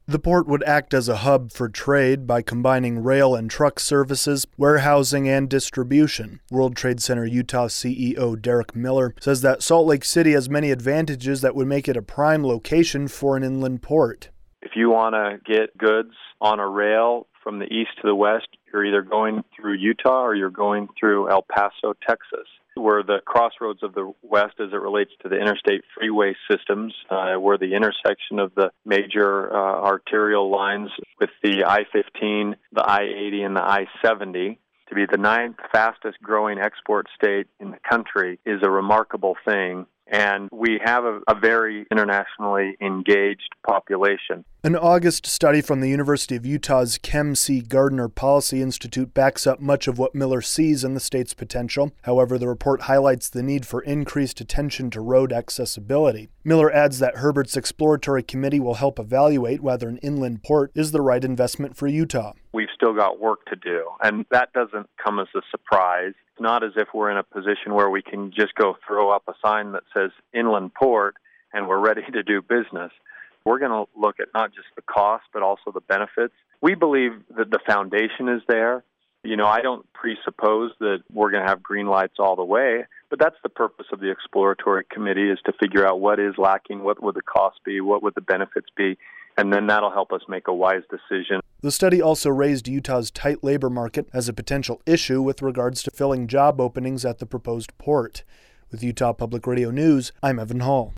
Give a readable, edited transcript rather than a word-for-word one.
The port would act as a hub for trade by combining rail and truck services, warehousing, and distribution. World Trade Center Utah CEO Derek Miller says that Salt Lake City has many advantages that would make it a prime location for an inland port. If you want to get goods on a rail from the east to the west, you're either going through Utah or you're going through El Paso, Texas. We're the crossroads of the West as it relates to the interstate freeway systems. We're the intersection of the major arterial lines with the I-15, the I-80, and the I-70. To be the ninth fastest growing export state in the country is a remarkable thing. And we have a very internationally engaged population. An August study from the University of Utah's Kem C. Gardner Policy Institute backs up much of what Miller sees in the state's potential. However, the report highlights the need for increased attention to road accessibility. Miller adds that Herbert's exploratory committee will help evaluate whether an inland port is the right investment for Utah. We've still got work to do, and that doesn't come as a surprise. It's not as if we're in a position where we can just go throw up a sign that says inland port and we're ready to do business. We're going to look at not just the cost, but also the benefits. We believe that the foundation is there. I don't presuppose that we're going to have green lights all the way, but that's the purpose of the exploratory committee, is to figure out what is lacking, what would the cost be, what would the benefits be, and then that'll help us make a wise decision. The study also raised Utah's tight labor market as a potential issue with regards to filling job openings at the proposed port. With Utah Public Radio News, I'm Evan Hall.